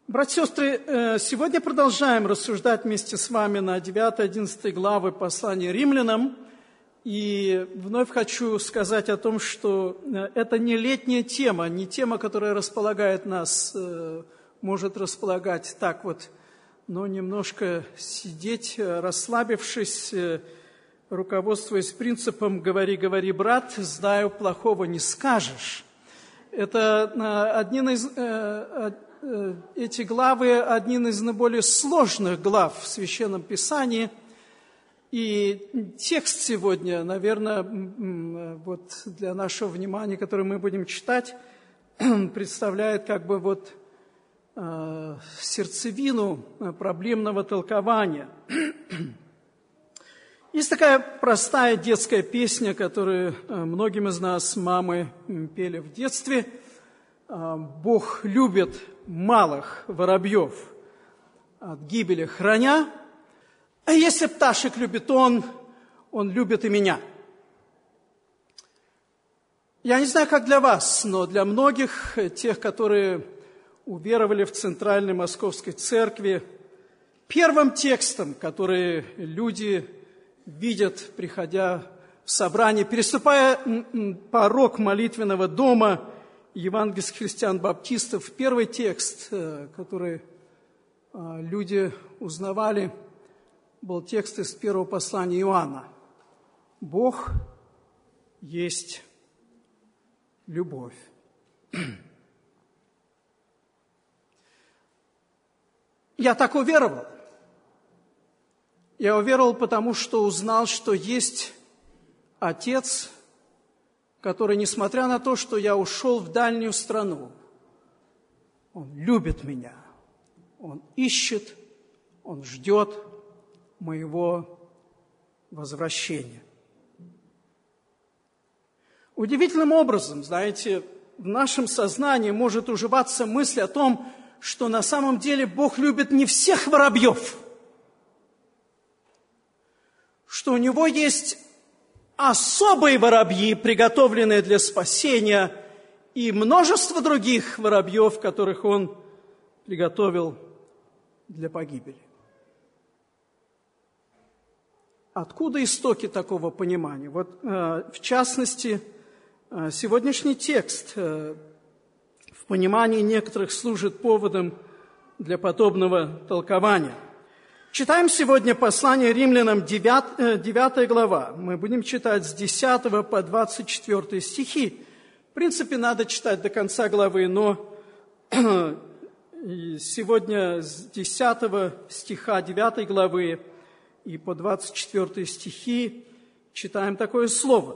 Братья и сестры, сегодня продолжаем рассуждать вместе с вами на 9-11 главы послания римлянам. И вновь хочу сказать о том, что это не летняя тема, не тема, которая располагает нас, может располагать так вот, но немножко сидеть, расслабившись, руководствуясь принципом «говори, говори, брат, знаю, плохого не скажешь». Это эти главы один из наиболее сложных глав в Священном Писании. И текст сегодня, наверное, вот для нашего внимания, который мы будем читать, представляет как бы вот сердцевину проблемного толкования. Есть такая простая детская песня, которую многим из нас мамы пели в детстве. «Бог любит малых воробьев от гибели храня, а если пташек любит он любит и меня». Я не знаю, как для вас, но для многих, тех, которые уверовали в Центральной Московской Церкви, первым текстом, который люди видят, приходя в собрание, переступая порог молитвенного дома евангельских христиан-баптистов, первый текст, который люди узнавали, был текст из первого послания Иоанна. «Бог есть любовь». Я так уверовал. Я уверовал, потому что узнал, что есть Отец, который, несмотря на то, что я ушел в дальнюю страну, Он любит меня, Он ищет, Он ждет моего возвращения. Удивительным образом, знаете, в нашем сознании может уживаться мысль о том, что на самом деле Бог любит не всех воробьев, что у Него есть особые воробьи, приготовленные для спасения, и множество других воробьев, которых Он приготовил для погибели. Откуда истоки такого понимания? Вот, в частности, сегодняшний текст в понимании некоторых служит поводом для подобного толкования. Читаем сегодня послание римлянам, 9 глава. Мы будем читать с 10 по 24 стихи. В принципе, надо читать до конца главы, но сегодня с 10 стиха 9 главы и по 24 стихи читаем такое слово.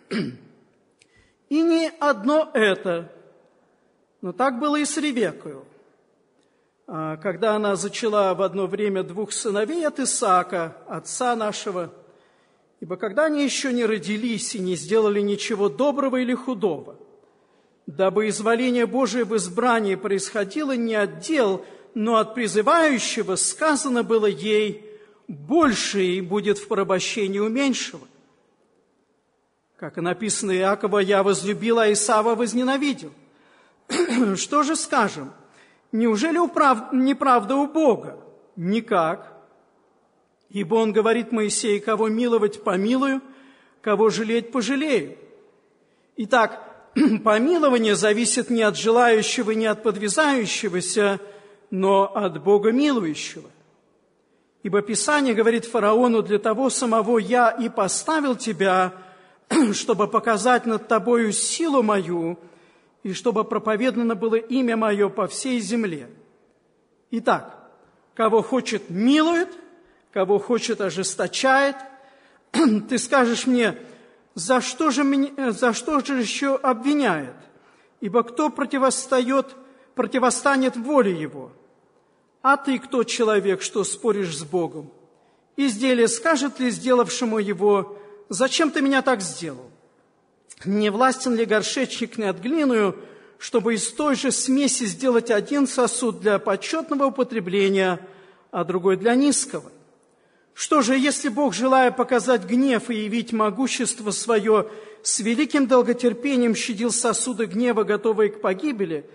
«И не одно это, но так было и с Ревеккою, когда она зачала в одно время 2 сыновей от Исаака, отца нашего, ибо когда они еще не родились и не сделали ничего доброго или худого, дабы изволение Божие в избрании происходило не от дел, но от призывающего, сказано было ей, большее будет в порабощении у меньшего. Как и написано Иакова, я возлюбил, а Исава возненавидел. Что же скажем? Неужели неправда у Бога? Никак. Ибо Он говорит Моисею, кого миловать помилую, кого жалеть пожалею. Итак, помилование зависит не от желающего, не от подвязающегося, но от Бога милующего. Ибо Писание говорит фараону, для того самого я и поставил тебя, чтобы показать над тобою силу мою, и чтобы проповедано было имя мое по всей земле. Итак, кого хочет, милует, кого хочет, ожесточает. Ты скажешь мне, за что же еще обвиняет? Ибо кто противостанет воле его? А ты кто, человек, что споришь с Богом? Изделие скажет ли сделавшему его, зачем ты меня так сделал? Не властен ли горшечник не от глиную, чтобы из той же смеси сделать один сосуд для почетного употребления, а другой для низкого? Что же, если Бог, желая показать гнев и явить могущество свое, с великим долготерпением щадил сосуды гнева, готовые к погибели,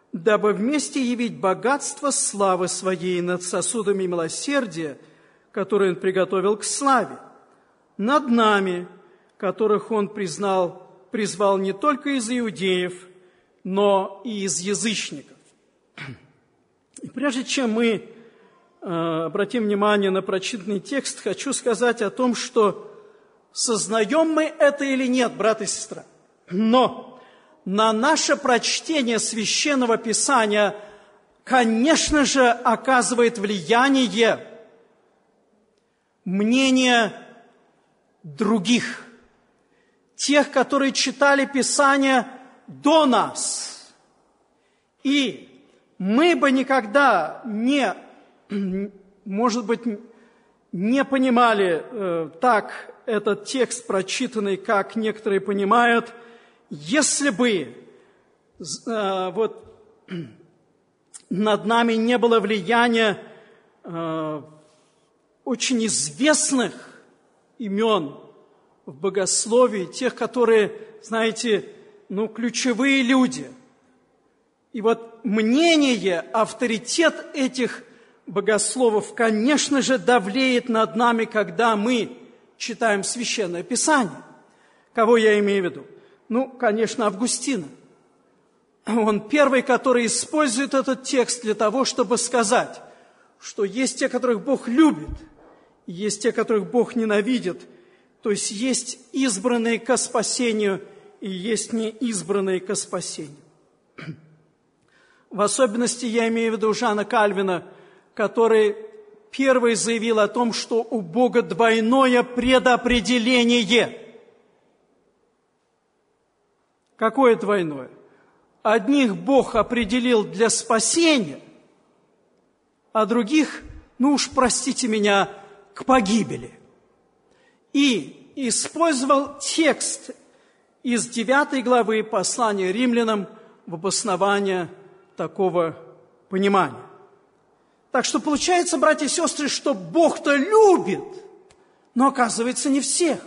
дабы вместе явить богатство славы Своей над сосудами милосердия, которые Он приготовил к славе, над нами, которых Он призвал не только из иудеев, но и из язычников». И прежде чем мы обратим внимание на прочитанный текст, хочу сказать о том, что сознаем мы это или нет, брат и сестра, но на наше прочтение Священного Писания, конечно же, оказывает влияние мнение других, тех, которые читали Писание до нас. И мы бы никогда может быть, не понимали так этот текст прочитанный, как некоторые понимают, если бы над нами не было влияния очень известных имен в богословии, тех, которые, знаете, ключевые люди. И вот мнение, авторитет этих богословов, конечно же, давлеет над нами, когда мы читаем Священное Писание. Кого я имею в виду? Конечно, Августина. Он первый, который использует этот текст для того, чтобы сказать, что есть те, которых Бог любит, есть те, которых Бог ненавидит, то есть есть избранные ко спасению и есть неизбранные ко спасению. В особенности я имею в виду Жана Кальвина, который первый заявил о том, что у Бога двойное предопределение. Какое двойное? Одних Бог определил для спасения, а других, простите меня, к погибели. И использовал текст из 9 главы послания римлянам в обоснование такого понимания. Так что получается, братья и сестры, что Бог-то любит, но, оказывается, не всех.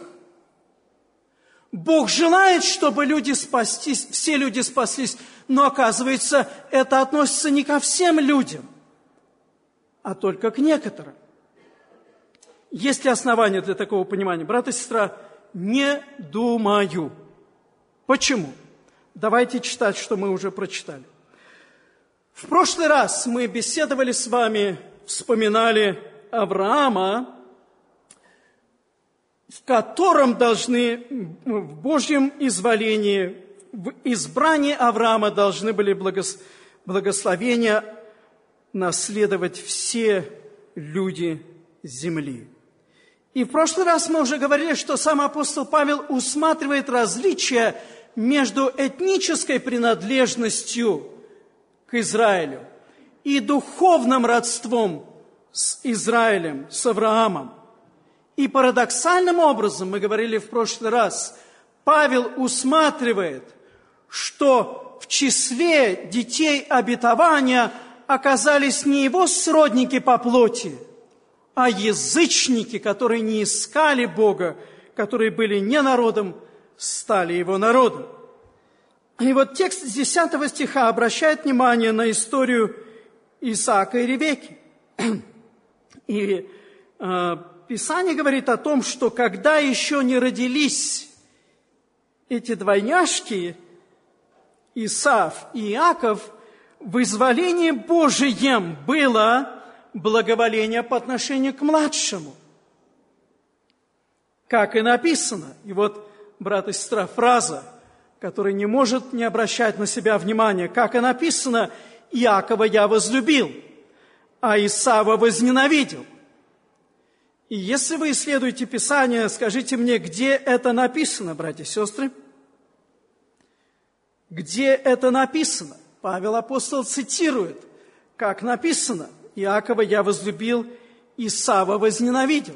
Бог желает, чтобы люди спастись, все люди спаслись, но, оказывается, это относится не ко всем людям, а только к некоторым. Есть ли основания для такого понимания? Брат и сестра, не думаю. Почему? Давайте читать, что мы уже прочитали. В прошлый раз мы беседовали с вами, вспоминали Авраама, в котором должны в Божьем изволении, в избрании Авраама должны были благословения наследовать все люди земли. И в прошлый раз мы уже говорили, что сам апостол Павел усматривает различия между этнической принадлежностью к Израилю и духовным родством с Израилем, с Авраамом. И парадоксальным образом, мы говорили в прошлый раз, Павел усматривает, что в числе детей обетования оказались не его сродники по плоти, а язычники, которые не искали Бога, которые были не народом, стали его народом. И вот текст с 10 стиха обращает внимание на историю Исаака и Ревекки. И Писание говорит о том, что когда еще не родились эти двойняшки, Исав и Иаков, в изволении Божием было благоволение по отношению к младшему. Как и написано. И вот, брат и сестра, фраза, которая не может не обращать на себя внимания. Как и написано, Иакова я возлюбил, а Исава возненавидел. И если вы исследуете Писание, скажите мне, где это написано, братья и сестры? Где это написано? Павел апостол цитирует, как написано, Иакова я возлюбил, Исава возненавидел.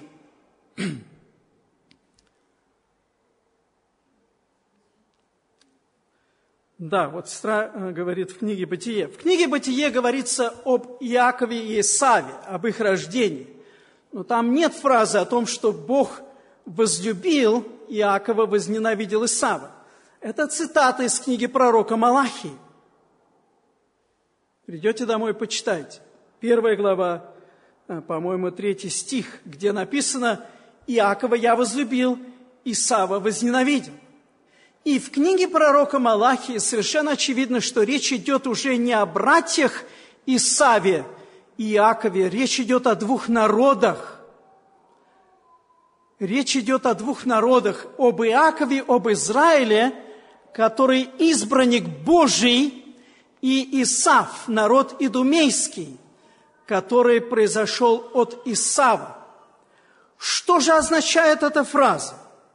Да, вот сестра говорит в книге «Бытие». В книге «Бытие» говорится об Иакове и Исаве, об их рождении. Но там нет фразы о том, что Бог возлюбил Иакова, возненавидел Исава. Это цитата из книги пророка Малахии. Придете домой, почитайте. 1 глава, по-моему, 3 стих, где написано: «Иакова я возлюбил, Исава возненавидел». И в книге пророка Малахии совершенно очевидно, что речь идет уже не о братьях Исаве и Иакове, речь идет о двух народах. Речь идет о двух народах, об Иакове, об Израиле, который избранник Божий, и Исав, народ идумейский, который произошел от Исава. Что же означает эта фраза?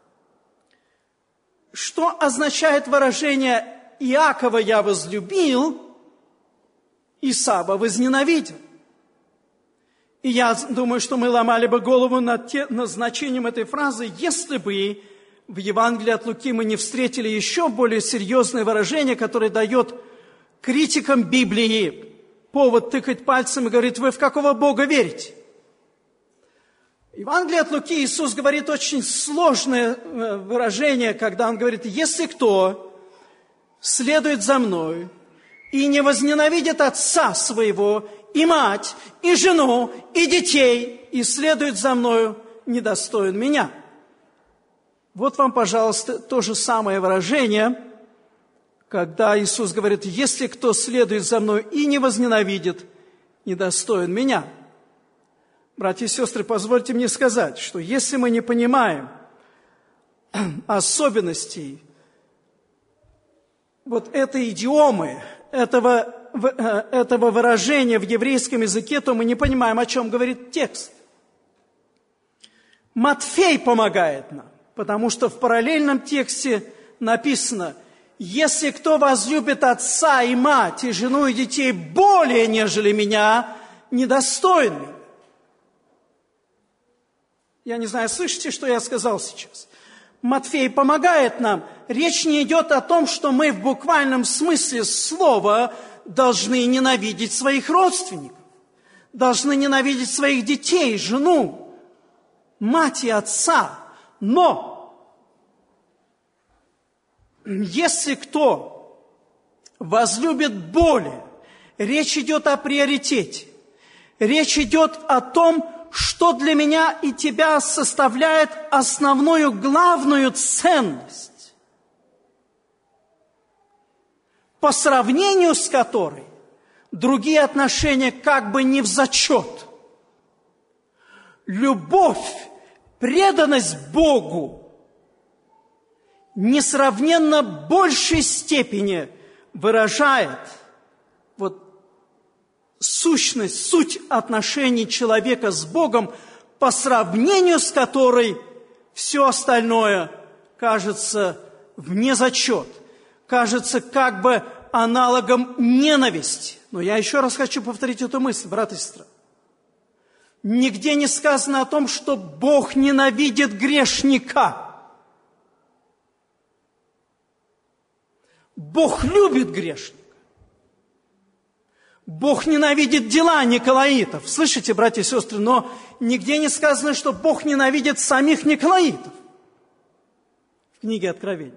Что означает выражение «Иакова я возлюбил, Исава возненавидел»? И я думаю, что мы ломали бы голову над значением этой фразы, если бы в Евангелии от Луки мы не встретили еще более серьезное выражение, которое дает критикам Библии повод тыкать пальцем и говорит: вы в какого Бога верите? В Евангелии от Луки Иисус говорит очень сложное выражение, когда Он говорит: если кто следует за Мной и не возненавидит отца своего, и мать, и жену, и детей, и следует за Мною, недостоин Меня. Вот вам, пожалуйста, то же самое выражение, когда Иисус говорит: если кто следует за Мной и не возненавидит, недостоин Меня. Братья и сестры, позвольте мне сказать, что если мы не понимаем особенностей вот этой идиомы, этого выражения в еврейском языке, то мы не понимаем, о чем говорит текст. Матфей помогает нам, потому что в параллельном тексте написано: если кто возлюбит отца и мать, и жену, и детей более, нежели Меня, недостоин Меня. Я не знаю, слышите, что я сказал сейчас? Матфей помогает нам. Речь не идет о том, что мы в буквальном смысле слова должны ненавидеть своих родственников, должны ненавидеть своих детей, жену, мать и отца. Но если кто возлюбит более, речь идет о приоритете. Речь идет о том, что для меня и тебя составляет основную, главную ценность, по сравнению с которой другие отношения как бы не в зачет. Любовь, преданность Богу несравненно большей степени выражает вот сущность, суть отношений человека с Богом, по сравнению с которой все остальное кажется вне зачет, кажется как бы аналогом ненависти. Но я еще раз хочу повторить эту мысль, брат и сестра. Нигде не сказано о том, что Бог ненавидит грешника. Бог любит грешника. Бог ненавидит дела николаитов. Слышите, братья и сестры, но нигде не сказано, что Бог ненавидит самих николаитов в книге Откровения.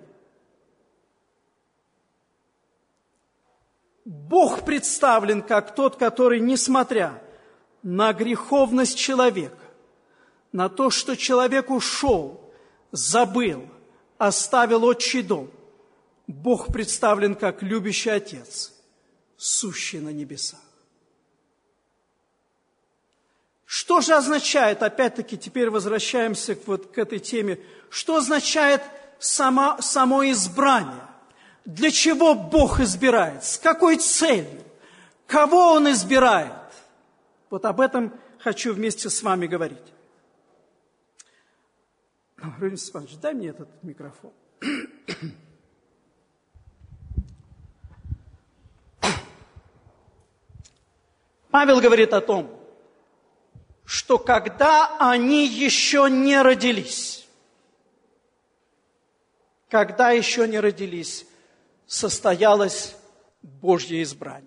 Бог представлен как тот, который, несмотря на греховность человека, на то, что человек ушел, забыл, оставил отчий дом, Бог представлен как любящий Отец, сущий на небесах. Что же означает, опять-таки, теперь возвращаемся к этой теме, что означает само избрание? Для чего Бог избирает? С какой целью? Кого Он избирает? Вот об этом хочу вместе с вами говорить. Равин Степанович, дай мне этот микрофон. Павел говорит о том, что когда они еще не родились, состоялось Божье избрание.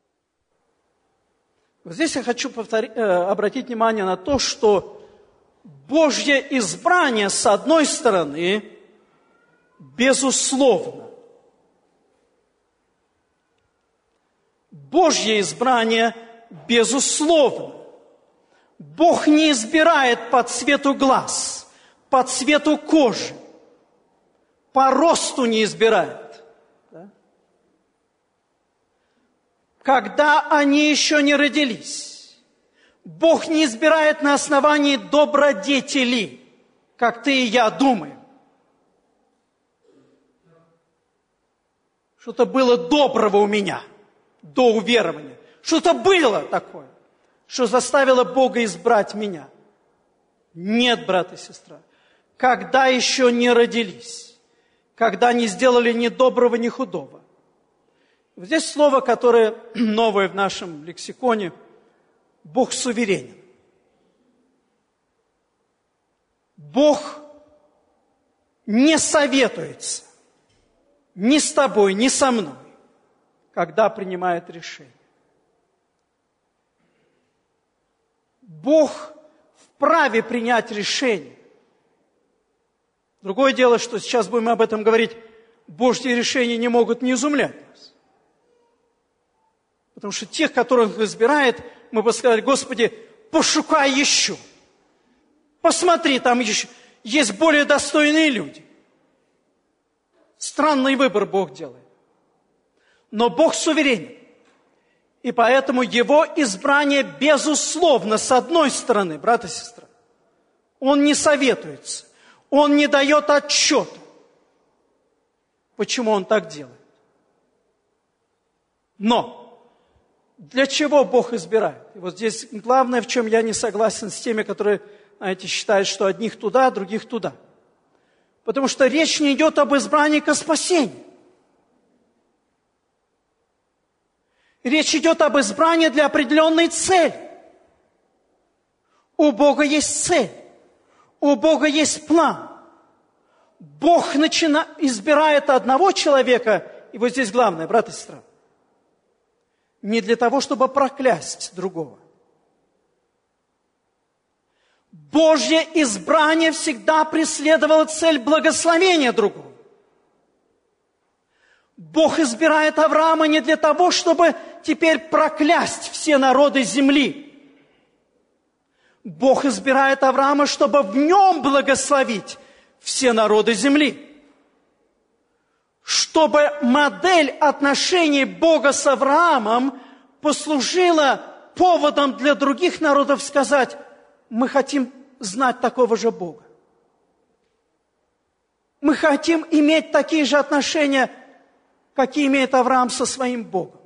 Вот здесь я хочу обратить внимание на то, что Божье избрание, с одной стороны, безусловно. Божье избрание безусловно. Бог не избирает по цвету глаз, по цвету кожи, по росту не избирает. Да? Когда они еще не родились, Бог не избирает на основании добродетели, как ты и я думаем. Что-то было доброго у меня до уверования. Что-то было такое, что заставило Бога избрать меня. Нет, брат и сестра. Когда еще не родились, когда не сделали ни доброго, ни худого. Здесь слово, которое новое в нашем лексиконе, Бог суверенен. Бог не советуется ни с тобой, ни со мной, когда принимает решение. Бог вправе принять решение. Другое дело, что сейчас будем об этом говорить, Божьи решения не могут не изумлять нас. Потому что тех, которых Он избирает, мы бы сказали: Господи, пошукай еще. Посмотри, там еще есть более достойные люди. Странный выбор Бог делает. Но Бог суверенен. И поэтому Его избрание безусловно, с одной стороны, брат и сестра, Он не советуется, Он не дает отчета, почему Он так делает. Но для чего Бог избирает? И вот здесь главное, в чем я не согласен с теми, которые, знаете, считают, что одних туда, других туда. Потому что речь не идет об избрании ко спасению. Речь идет об избрании для определенной цели. У Бога есть цель. У Бога есть план. Бог избирает одного человека, и вот здесь главное, брат и сестра, не для того, чтобы проклясть другого. Божье избрание всегда преследовало цель благословения другого. Бог избирает Авраама не для того, чтобы теперь проклясть все народы земли. Бог избирает Авраама, чтобы в нем благословить все народы земли. Чтобы модель отношений Бога с Авраамом послужила поводом для других народов сказать: мы хотим знать такого же Бога. Мы хотим иметь такие же отношения, какие имеет Авраам со своим Богом.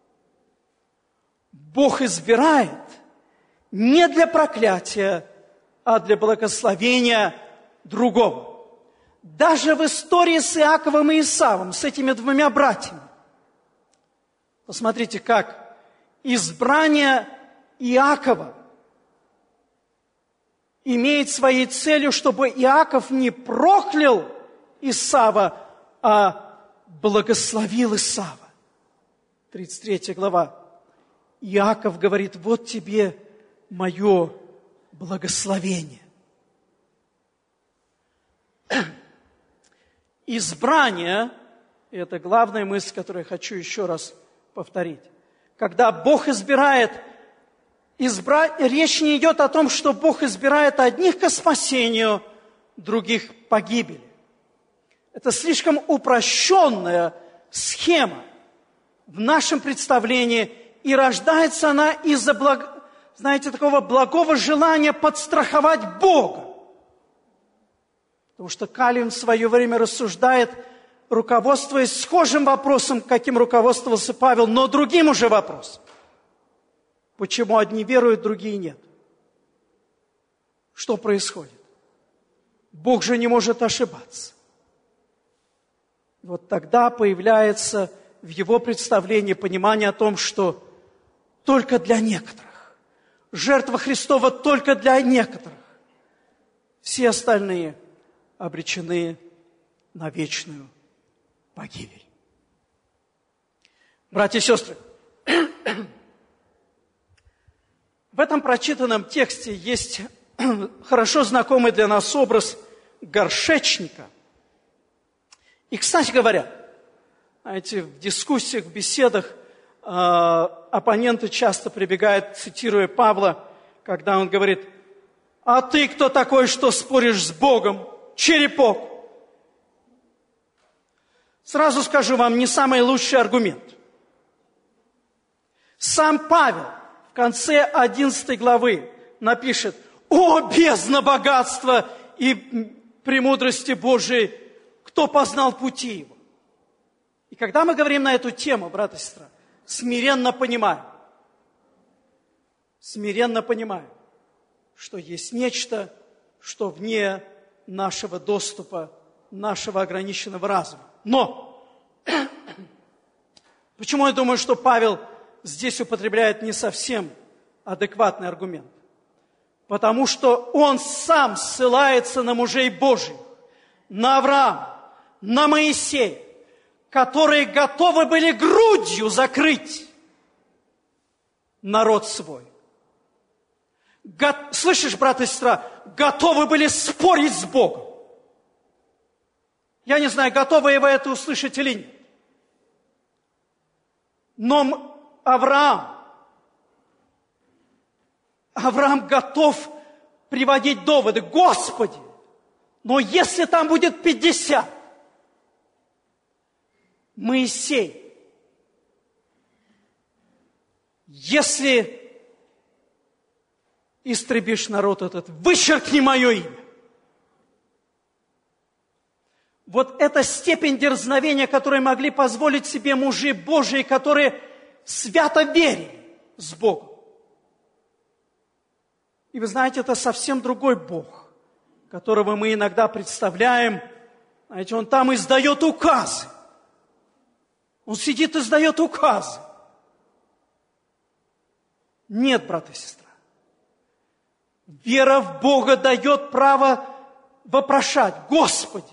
Бог избирает не для проклятия, а для благословения другого. Даже в истории с Иаковом и Исавом, с этими двумя братьями. Посмотрите, как избрание Иакова имеет своей целью, чтобы Иаков не проклял Исава, а благословил Исава. 33 глава. Иаков говорит: вот тебе мое благословение. Избрание, и это главная мысль, которую я хочу еще раз повторить. Когда Бог избирает, речь не идет о том, что Бог избирает одних ко спасению, других к погибели. Это слишком упрощенная схема в нашем представлении, и рождается она из-за, такого благого желания подстраховать Бога. Потому что Кальвин в свое время рассуждает, руководствуясь схожим вопросом, каким руководствовался Павел, но другим уже вопросом. Почему одни веруют, другие нет? Что происходит? Бог же не может ошибаться. Вот тогда появляется в его представлении понимание о том, что только для некоторых, жертва Христова только для некоторых, все остальные обречены на вечную погибель. Братья и сестры, в этом прочитанном тексте есть хорошо знакомый для нас образ горшечника. И, кстати говоря, знаете, в дискуссиях, в беседах оппоненты часто прибегают, цитируя Павла, когда он говорит: «А ты кто такой, что споришь с Богом? Черепок!» Сразу скажу вам, не самый лучший аргумент. Сам Павел в конце 11 главы напишет: «О, бездна богатства и премудрости Божией, кто познал пути его?» И когда мы говорим на эту тему, брат и сестра, смиренно понимаем, что есть нечто, что вне нашего доступа, нашего ограниченного разума. Но почему я думаю, что Павел здесь употребляет не совсем адекватный аргумент? Потому что он сам ссылается на мужей Божьих, на Авраама, на Моисея, которые готовы были грудью закрыть народ свой. Слышишь, брат и сестра, готовы были спорить с Богом. Я не знаю, готовы вы это услышать или нет. Но Авраам готов приводить доводы: «Господи, но если там будет 50, Моисей, если истребишь народ этот, вычеркни мое имя». Вот эта степень дерзновения, которую могли позволить себе мужи Божии, которые свято верили с Богом. И вы знаете, это совсем другой Бог, которого мы иногда представляем. Знаете, Он там издает указы. Он сидит и издает указы. Нет, брат и сестра. Вера в Бога дает право вопрошать: «Господи,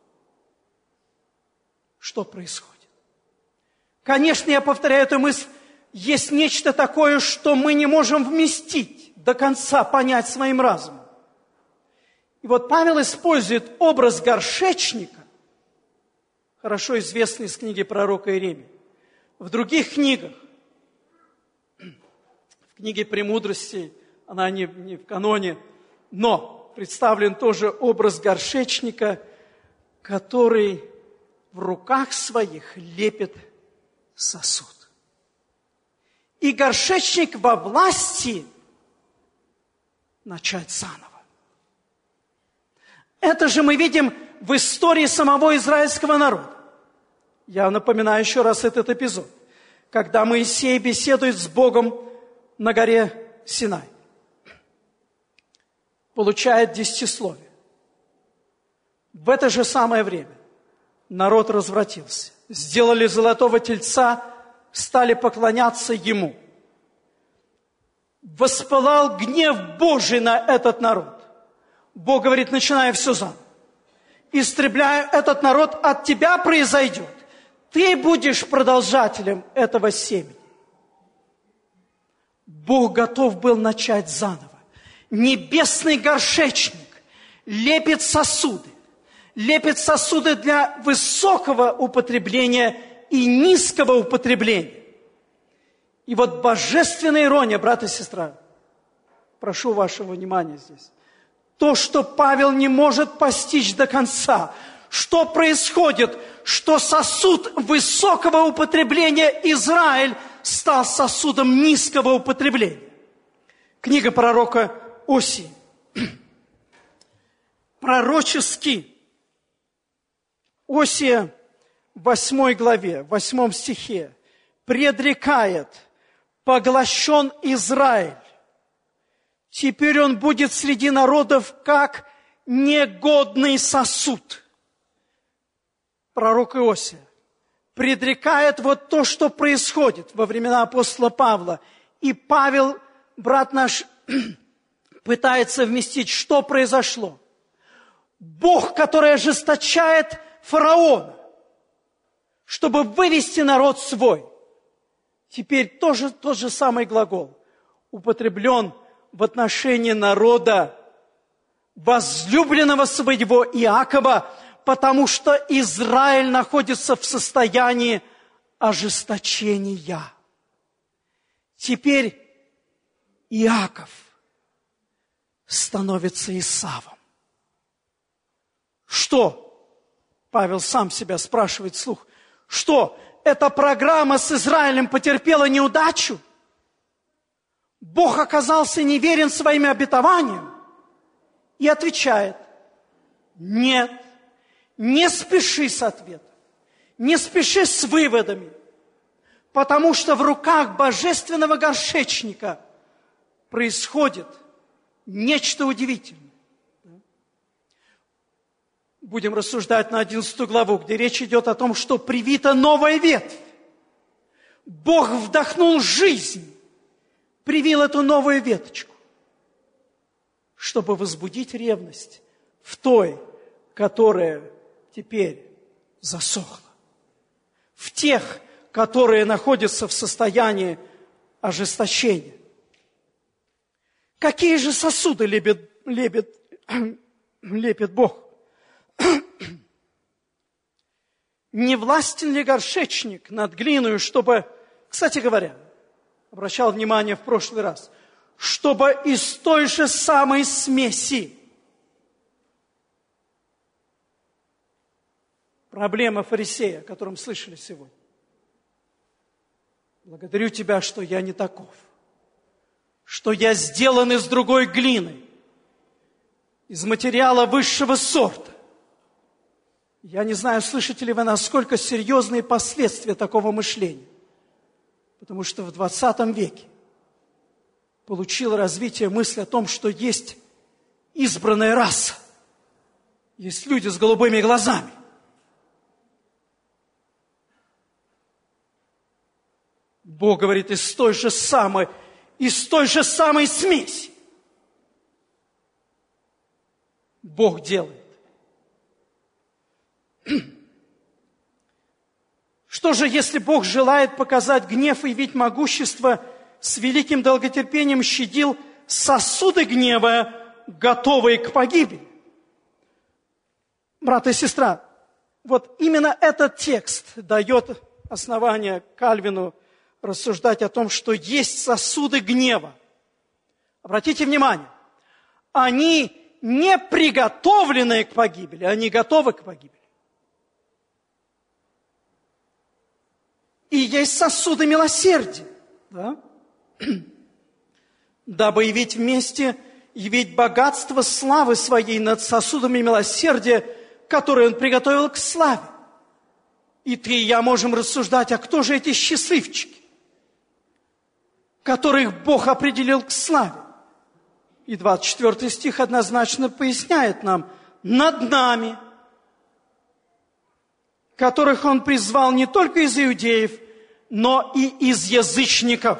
что происходит?» Конечно, я повторяю эту мысль, есть нечто такое, что мы не можем вместить, до конца понять своим разумом. И вот Павел использует образ горшечника, хорошо известный из книги пророка Иеремии. В других книгах, в книге «Премудрости», она не в каноне, но представлен тоже образ горшечника, который в руках своих лепит сосуд. И горшечник во власти начать заново. Это же мы видим в истории самого израильского народа. Я напоминаю еще раз этот эпизод, когда Моисей беседует с Богом на горе Синай, получает десятисловие. В это же самое время народ развратился, сделали золотого тельца, стали поклоняться ему. Воспылал гнев Божий на этот народ. Бог говорит: начинай все заново. Истребляя этот народ, от тебя произойдет. Ты будешь продолжателем этого семени. Бог готов был начать заново. Небесный горшечник лепит сосуды. Лепит сосуды для высокого употребления и низкого употребления. И вот божественная ирония, брат и сестра, прошу вашего внимания здесь. То, что Павел не может постичь до конца. Что происходит? Что сосуд высокого употребления Израиль стал сосудом низкого употребления. Книга пророка Осии. Пророчески. Осия в 8 главе, в 8 стихе предрекает: поглощен Израиль. Теперь он будет среди народов как негодный сосуд. Пророк Иосия предрекает вот то, что происходит во времена апостола Павла. И Павел, брат наш, пытается вместить, что произошло. Бог, который ожесточает фараона, чтобы вывести народ свой. Теперь тоже тот же самый глагол употреблен в отношении народа, возлюбленного своего Иакова, потому что Израиль находится в состоянии ожесточения. Теперь Иаков становится Исавом. Что? Павел сам себя спрашивает вслух. Что? Эта программа с Израилем потерпела неудачу? Бог оказался неверен своим обетованиям? И отвечает: нет, не спеши с ответом, не спеши с выводами, потому что в руках божественного горшечника происходит нечто удивительное. Будем рассуждать на 11 главу, где речь идет о том, что привита новая ветвь. Бог вдохнул жизнь, привил эту новую веточку, чтобы возбудить ревность в той, которая теперь засохла. В тех, которые находятся в состоянии ожесточения. Какие же сосуды лепит Бог? Не властен ли горшечник над глиною, чтобы, кстати говоря, обращал внимание в прошлый раз, чтобы из той же самой смеси. Проблема фарисея, о котором слышали сегодня. Благодарю Тебя, что я не таков, что я сделан из другой глины, из материала высшего сорта. Я не знаю, слышите ли вы, насколько серьезные последствия такого мышления. Потому что в 20 веке получила развитие мысль о том, что есть избранная раса. Есть люди с голубыми глазами. Бог говорит, из той же самой смеси. Бог делает. Что же, если Бог желает показать гнев и явить могущество, с великим долготерпением щадил сосуды гнева, готовые к погибели? Брат и сестра, вот именно этот текст дает основание Кальвину рассуждать о том, что есть сосуды гнева. Обратите внимание, они не приготовленные к погибели, они готовы к погибели. И есть сосуды милосердия, да? Дабы явить богатство славы своей над сосудами милосердия, которые Он приготовил к славе. И ты и я можем рассуждать, а кто же эти счастливчики, которых Бог определил к славе? И 24 стих однозначно поясняет нам: над нами, которых Он призвал не только из иудеев, но и из язычников.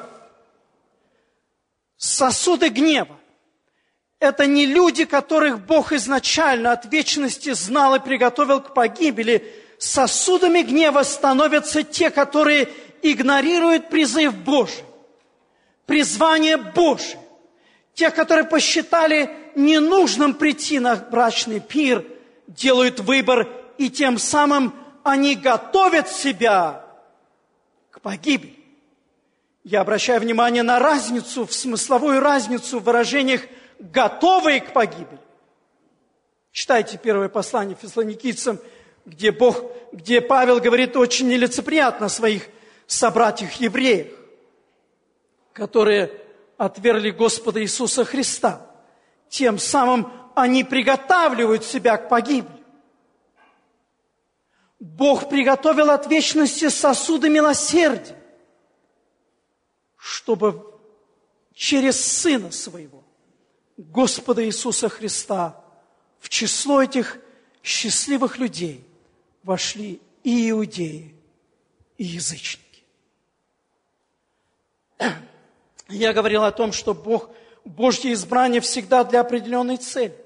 Сосуды гнева – это не люди, которых Бог изначально от вечности знал и приготовил к погибели. Сосудами гнева становятся те, которые игнорируют призыв Божий, призвание Божие. Те, которые посчитали ненужным прийти на брачный пир, делают выбор, и тем самым они готовят себя к погибели. Я обращаю внимание на разницу, в смысловую разницу в выражениях «готовые к погибели». Читайте первое послание Фессалоникийцам, где Павел говорит очень нелицеприятно о своих собратьях-евреях, которые отвергли Господа Иисуса Христа. Тем самым они приготавливают себя к погибели. Бог приготовил от вечности сосуды милосердия, чтобы через Сына Своего, Господа Иисуса Христа, в число этих счастливых людей вошли и иудеи, и язычники. Я говорил о том, что Божье избрание всегда для определенной цели.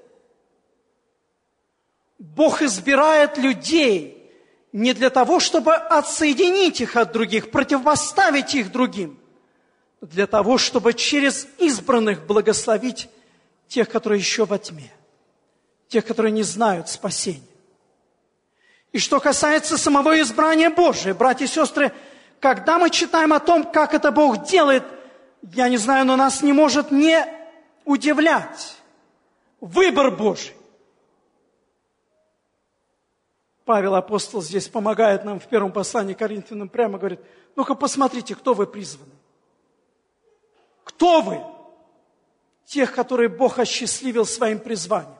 Бог избирает людей не для того, чтобы отсоединить их от других, противопоставить их другим, для того, чтобы через избранных благословить тех, которые еще во тьме, тех, которые не знают спасения. И что касается самого избрания Божия, братья и сестры, когда мы читаем о том, как это Бог делает, я не знаю, но нас не может не удивлять выбор Божий. Павел апостол здесь помогает нам в первом послании к Коринфянам, прямо говорит: ну-ка посмотрите, кто вы призваны. Кто вы? Тех, которые Бог осчастливил своим призванием.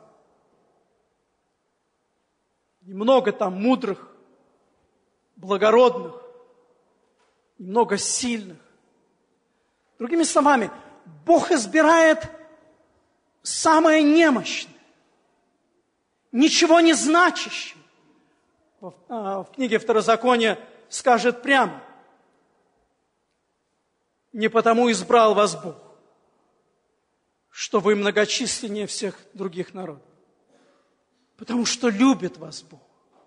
Немного там мудрых, благородных, немного сильных. Другими словами, Бог избирает самое немощное, ничего не значащее. В книге Второзакония скажет прямо: не потому избрал вас Бог, что вы многочисленнее всех других народов, потому что любит вас Бог.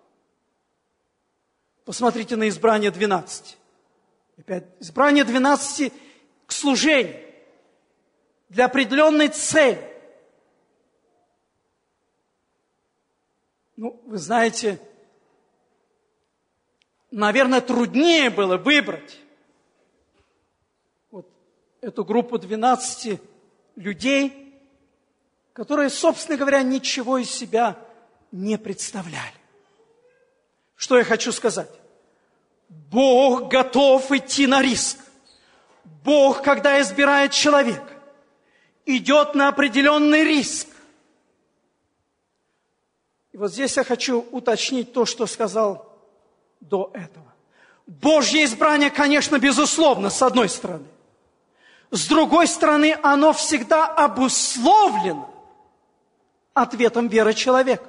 Посмотрите на избрание 12. Опять, избрание 12 к служению, для определенной цели. Ну, вы знаете, наверное, труднее было выбрать вот эту группу 12 людей, которые, собственно говоря, ничего из себя не представляли. Что я хочу сказать? Бог готов идти на риск. Бог, когда избирает человека, идет на определенный риск. И вот здесь я хочу уточнить то, что сказал до этого. Божье избрание, конечно, безусловно, с одной стороны. С другой стороны, оно всегда обусловлено ответом веры человека.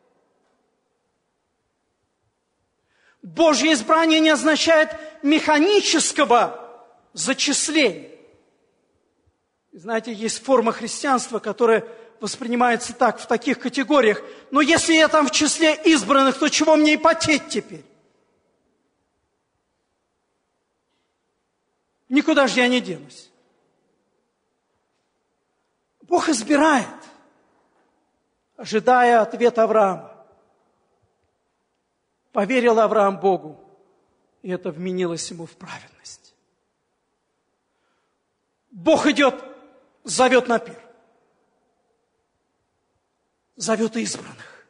Божье избрание не означает механического зачисления. Знаете, есть форма христианства, которая воспринимается так, в таких категориях. Но если я там в числе избранных, то чего мне и потеть теперь? Никуда же я не денусь. Бог избирает, ожидая ответа Авраама. Поверил Авраам Богу, и это вменилось ему в праведность. Бог идет, зовет на пир. Зовет избранных.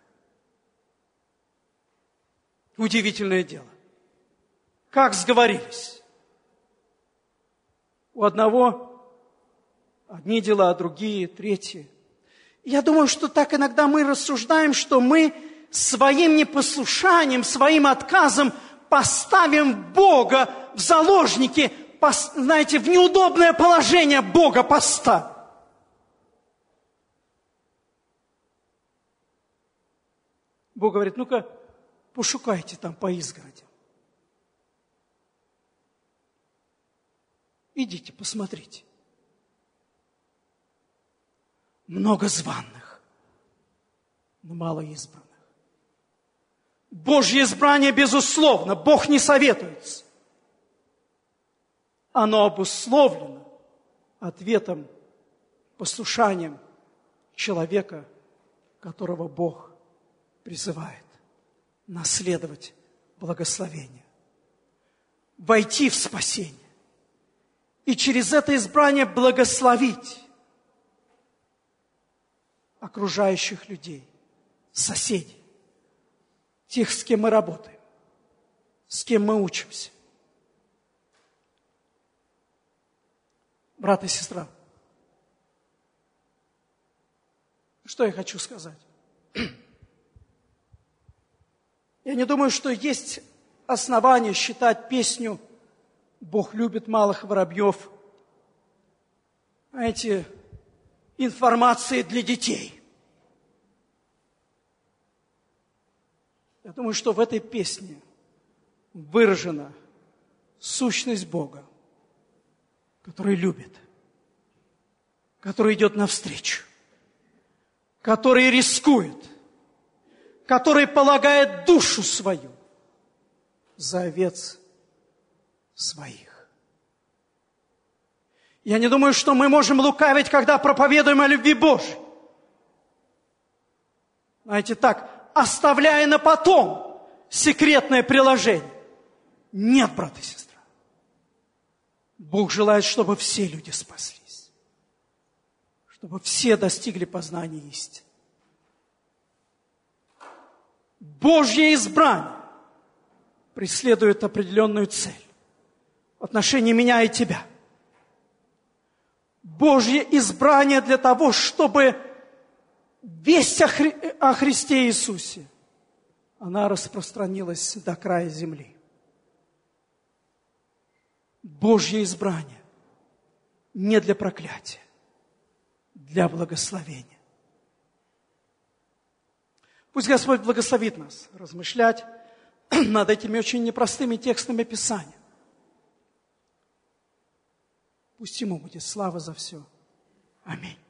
Удивительное дело. Как сговорились. У одного одни дела, другие, третьи. Я думаю, что так иногда мы рассуждаем, что мы своим непослушанием, своим отказом поставим Бога в заложники, знаете, в неудобное положение Бога поставим. Бог говорит: ну-ка, пошукайте там по изгородям. Идите, посмотрите. Много званых, но мало избранных. Божье избрание, безусловно, Бог не советуется. Оно обусловлено ответом, послушанием человека, которого Бог призывает наследовать благословение, войти в спасение и через это избрание благословить окружающих людей, соседей, тех, с кем мы работаем, с кем мы учимся. Брат и сестра, что я хочу сказать? Я не думаю, что есть основания считать песню «Бог любит малых воробьев», знаете, информацией для детей. Я думаю, что в этой песне выражена сущность Бога, который любит, который идет навстречу, который рискует, который полагает душу свою за овец своих. Я не думаю, что мы можем лукавить, когда проповедуем о любви Божьей. Знаете, так, оставляя на потом секретное приложение. Нет, брат и сестра. Бог желает, чтобы все люди спаслись, чтобы все достигли познания истины. Божье избрание преследует определенную цель в отношении меня и тебя. Божье избрание для того, чтобы весть о Христе Иисусе, она распространилась до края земли. Божье избрание не для проклятия, для благословения. Пусть Господь благословит нас размышлять над этими очень непростыми текстами Писания. Пусть Ему будет слава за все. Аминь.